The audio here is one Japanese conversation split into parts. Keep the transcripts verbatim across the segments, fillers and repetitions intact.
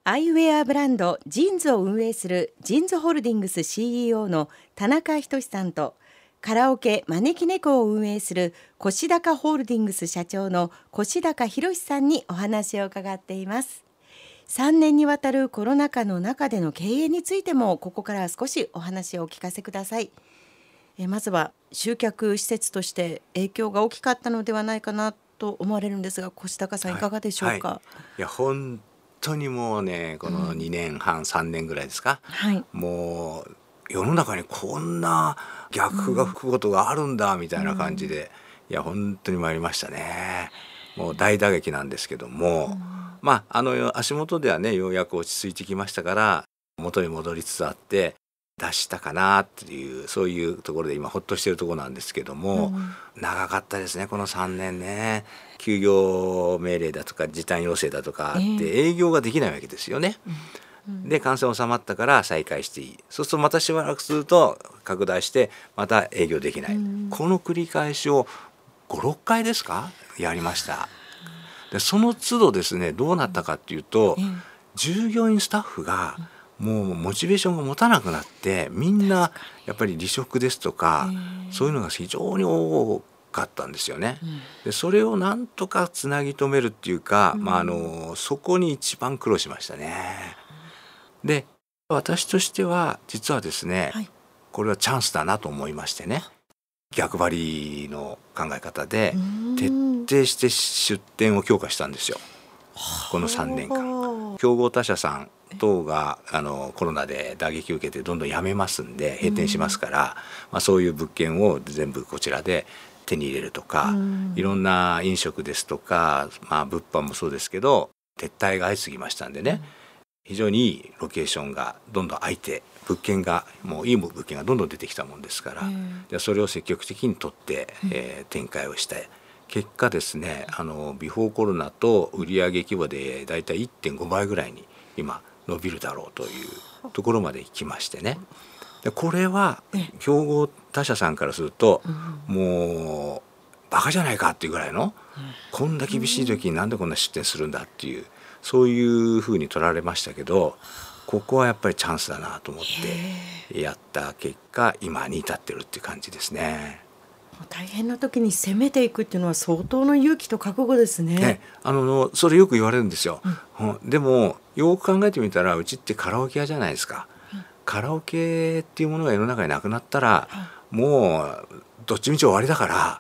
アイウェアブランドジンズを運営するジンズホールディングス シーイーオー の田中仁さんと、カラオケ招き猫を運営する越高ホールディングス社長の越高博さんにお話を伺っています。さんねんにわたるコロナ禍の中での経営についても、ここから少しお話をお聞かせください。えまずは集客施設として影響が大きかったのではないかなと思われるんですが、越高さんいかがでしょうか。 はいはい、いや本当にもうね、このにねんはん、うん、さんねんぐらいですか、はい、もう世の中にこんな逆風が吹くことがあるんだみたいな感じで、うん、いや本当に参りましたね。もう大打撃なんですけども、うん、まああの足元ではねようやく落ち着いてきましたから、元に戻りつつあって出したかなっていう、そういうところで今ほっとしてるところなんですけども、うん、長かったですねこのさんねんね。休業命令だとか時短要請だとかあって営業ができないわけですよね、えーうん、で感染収まったから再開していい。そうするとまたしばらくすると拡大してまた営業できない、うん、この繰り返しをご、ろっかいですかやりました。でその都度ですねどうなったかっていうと、えー、従業員スタッフがもうモチベーションが持たなくなって、みんなやっぱり離職ですとか、えー、そういうのが非常に多かったんですよね、うん、でそれをなんとかつなぎ止めるっていうか、うん、まあ、あのそこに一番苦労しましたね。で私としては実はですね、はい、これはチャンスだなと思いましてね、逆張りの考え方で徹底して出店を強化したんですよ。このさんねんかん競合他社さん等があのコロナで打撃を受けてどんどん辞めますんで閉店しますから、まあ、そういう物件を全部こちらで手に入れるとか、いろんな飲食ですとか、まあ、物販もそうですけど撤退が相次ぎましたんでね、非常にいいロケーションがどんどん空いて、物件がもういい物件がどんどん出てきたもんですから、でそれを積極的に取って、えー、展開をして結果ですね、あのビフォーコロナと売上規模でだいたいいってんごばいぐらいに今伸びるだろうというところまで来ましてね。でこれは競合他社さんからすると、うん、もうバカじゃないかっていうぐらいの、うん、こんな厳しい時になんでこんな出店するんだっていう、そういうふうに取られましたけど、ここはやっぱりチャンスだなと思ってやった結果今に至ってるっていう感じですね。 大変な時に攻めていくっていうのは相当の勇気と覚悟ですね。 ね、あのそれよく言われるんですよ、うん、でもよく考えてみたらうちってカラオケ屋じゃないですか、うん、カラオケっていうものが世の中になくなったら、うん、もうどっちみち終わりだから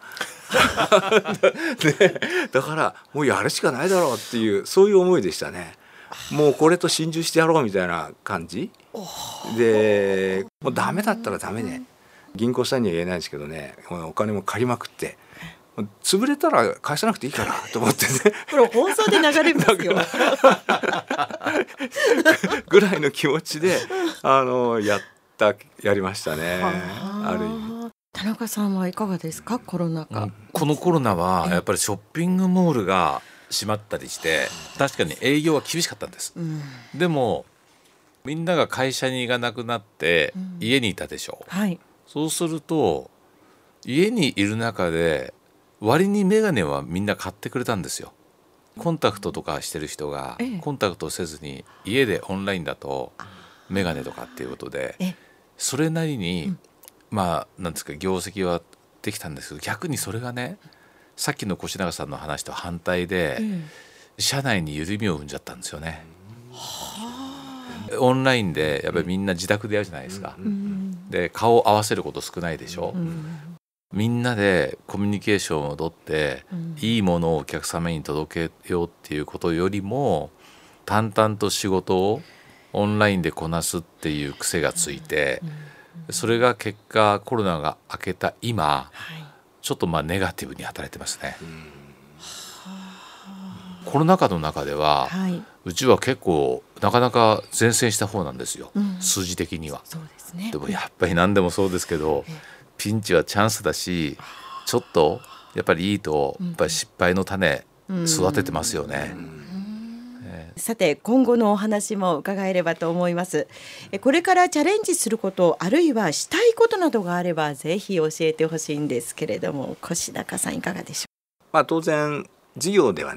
でだからもうやるしかないだろうっていう、そういう思いでしたね。もうこれと心中してやろうみたいな感じで、もうダメだったらダメね、銀行さんには言えないですけどね、お金も借りまくって潰れたら返さなくていいからと思ってねこれ放送で流れますよぐらいの気持ちであのやったやりましたね。ある意味。 田中さんはいかがですか、コロナ禍、うん、 このコロナはやっぱりショッピングモールが閉まったりして確かに営業は厳しかったんです、うん、でもみんなが会社に行かなくなって家にいたでしょう、うん、はい、そうすると家にいる中で割にメガネはみんな買ってくれたんですよ。コンタクトとかしてる人がコンタクトせずに家でオンラインだとメガネとかっていうことでそれなりにまあなんですか業績はできたんですけど、逆にそれがねさっきの越永さんの話と反対で社内に緩みを生んじゃったんですよね。オンラインでやっぱりみんな自宅でやるじゃないですか。で顔を合わせること少ないでしょ。みんなでコミュニケーションをとって、うん、いいものをお客様に届けようっていうことよりも淡々と仕事をオンラインでこなすっていう癖がついて、うんうん、それが結果コロナが明けた今、はい、ちょっとまあネガティブに働いてますね、うん、コロナ禍の中では、はい、うちは結構なかなか善戦した方なんですよ、うん、数字的には。そうですね。でもやっぱり何でもそうですけど、ピンチはチャンスだし、ちょっとやっぱりいいとやっぱり失敗の種育ててますよね、うんうんえー、さて今後のお話も伺えればと思います。これからチャレンジすること、あるいはしたいことなどがあればぜひ教えてほしいんですけれども、越中さんいかがでしょう。 まあ、当然事業ではね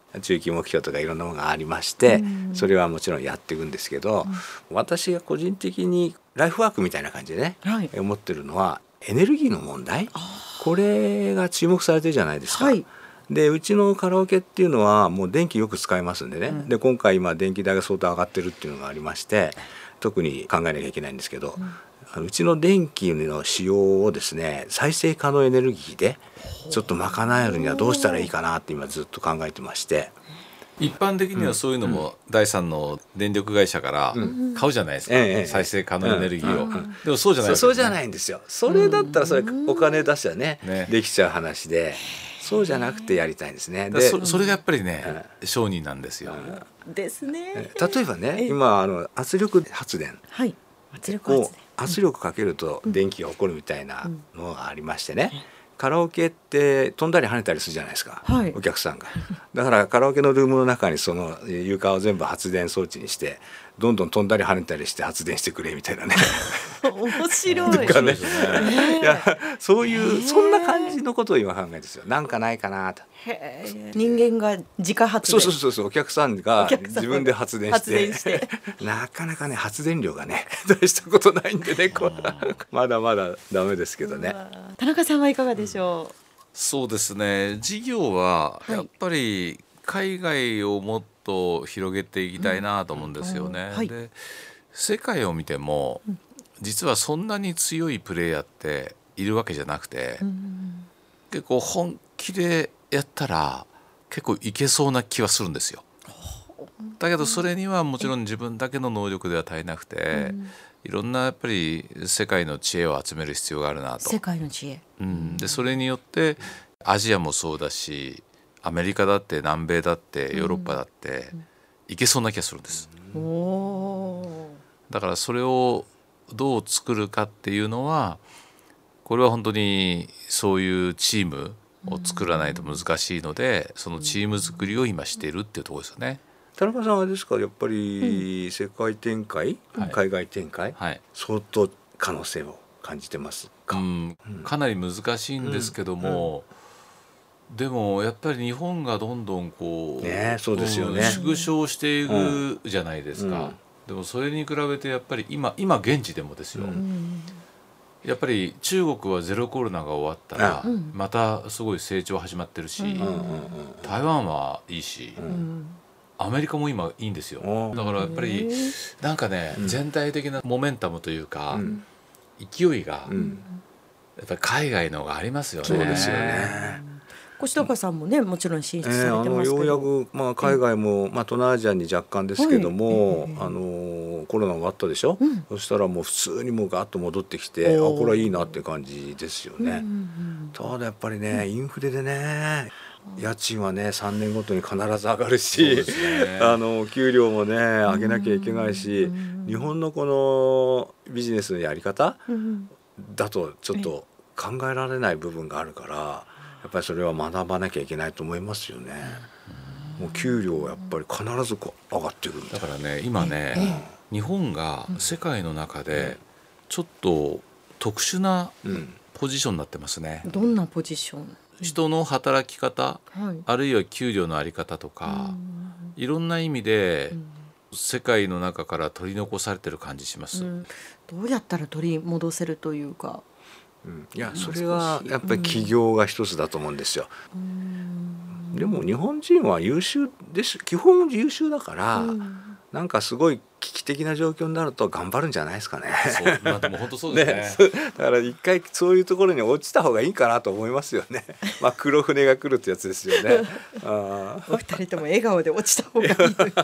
中期目標とかいろんなものがありまして、うん、それはもちろんやっていくんですけど、うん、私が個人的にライフワークみたいな感じでね、はい、思ってるのはエネルギーの問題、これが注目されてるじゃないですか。はい、でうちのカラオケっていうのはもう電気よく使いますんでね、うん、で今回今電気代が相当上がってるっていうのがありまして、特に考えなきゃいけないんですけど、うん、うちの電気の使用をですね再生可能エネルギーでちょっと賄えるにはどうしたらいいかなって今ずっと考えてまして、 一般的にはそういうのも第三の電力会社から買うじゃないですか、うん、再生可能エネルギーを、うんうん、でもそうじゃないですね。そうじゃないんですよ。それだったらそれお金出したらね、ねできちゃう話で、そうじゃなくてやりたいんですね。でそ, それがやっぱりね、うん、商人なんですよ、 うん、ですね。 例えばね今あの圧力発電、 はい、圧力発電、 圧力かけると電気が起こるみたいなのがありましてね、うん、カラオケって飛んだり跳ねたりするじゃないですか、はい、お客さんが。だからカラオケのルームの中にその床を全部発電装置にしてどんどん飛んだり跳ねたりして発電してくれみたいなね面白いとかねいやそういうそんな感じのことを今考えてるんですよ。なんかないかなと。 へ人間が自家発電、 そうそうそうお客さんが自分で発電してしてなかなかね発電量がね大したことないんでねこまだまだダメですけどね。 田中さんはいかがでしょう。うん、 そうですね、事業はやっぱり海外をもっと広げていきたいなと思うんですよね。うんはい、で世界を見ても実はそんなに強いプレイヤーっているわけじゃなくて、うん、結構本気でやったら結構いけそうな気はするんですよ。だけどそれにはもちろん自分だけの能力では足りなくて、いろんなやっぱり世界の知恵を集める必要があるなと。 世界の知恵、 うん、でそれによってアジアもそうだしアメリカだって南米だってヨーロッパだっていけそうな気がするんです。うん、だからそれをどう作るかっていうのはこれは本当にそういうチームを作らないと難しいので、そのチーム作りを今しているっていうところですよね。 田中さんはですかやっぱり世界展開、うん、海外展開、はい、相当可能性を感じてますか。うん、 かなり難しいんですけども、うんうん、でもやっぱり日本がどんどんこう、 ね、そうですよね、 縮小していくじゃないですか、うん、でもそれに比べてやっぱり今今現地でもですよ、うん、やっぱり中国はゼロコロナが終わったらまたすごい成長始まってるし、うん、台湾はいいし、うん、アメリカも今いいんですよ。だからやっぱりなんかね、うん、全体的なモメンタムというか、うん、勢いが、うん、やっぱり海外の方がありますよね。 そうですよね。 越高さんもねもちろん進出されてますけど、 えー、ようやく、まあ、海外も、まあ、東南アジアに若干ですけども、はい、あのコロナがあったでしょ、うん、そしたらもう普通にもうガッと戻ってきて、あこれはいいなって感じですよね。うんうん、ただやっぱりねインフレでね家賃はねさんねんごとに必ず上がるし、ね、あの給料もね上げなきゃいけないし、うん、日本のこのビジネスのやり方だとちょっと考えられない部分があるから、やっぱりそれは学ばなきゃいけないと思いますよね。もう給料はやっぱり必ずこう上がってくる。 だからね今ね、うん、日本が世界の中でちょっと特殊なポジションになってますね。 どんなポジション？ 人の働き方、はい、あるいは給料のあり方とか、いろんな意味で世界の中から取り残されてる感じします、うん、 どうやったら取り戻せるというか、 うん、いやそれはやっぱり起業が一つだと思うんですよ。うん、でも日本人は優秀です基本優秀だから、うん、なんかすごい危機的な状況になると頑張るんじゃないですかね。 そう、まあ、でも本当そうですね。ねだから一回そういうところに落ちた方がいいかなと思いますよね。まあ黒船が来るってやつですよね。あお二人とも笑顔で落ちた方がいい。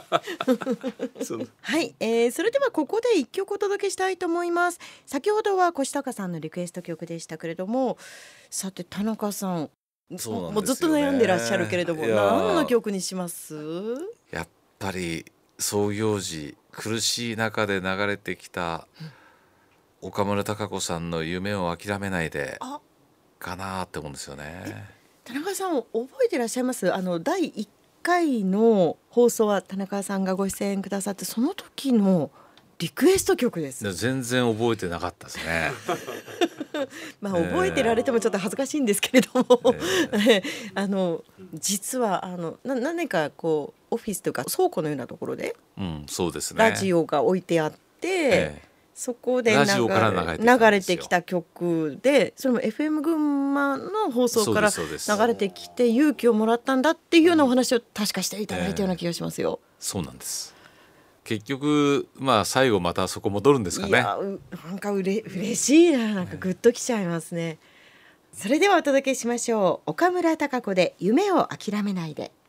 はい、えー、それではここで一曲お届けしたいと思います。先ほどは越高さんのリクエスト曲でしたけれども、さて田中さん、 そうなんですよね、 もうずっと悩んでらっしゃるけれども何の曲にします？ やっぱり創業時苦しい中で流れてきた岡村孝子さんの夢を諦めないでかなって思うんですよね。 田中さん覚えていらっしゃいます？あのだいいっかいの放送は田中さんがご出演くださって、その時のリクエスト曲です。 全然覚えてなかったですねまあ覚えてられてもちょっと恥ずかしいんですけれども、えー、あの実はあのな何年かこうオフィスというか倉庫のようなところで、 うん、そうですね、 ラジオが置いてあって、えー、そこで流 れ, 流れてきた曲で、それも エフエム 群馬の放送から流れてきて勇気をもらったんだっていうようなお話を確かしていただいたような気がしますよ、 えー、そうなんです。結局まあ最後またそこ戻るんですかね。いやなんかうれ嬉しいな、なんかグッときちゃいますね。それではお届けしましょう。岡村孝子で夢を諦めないで。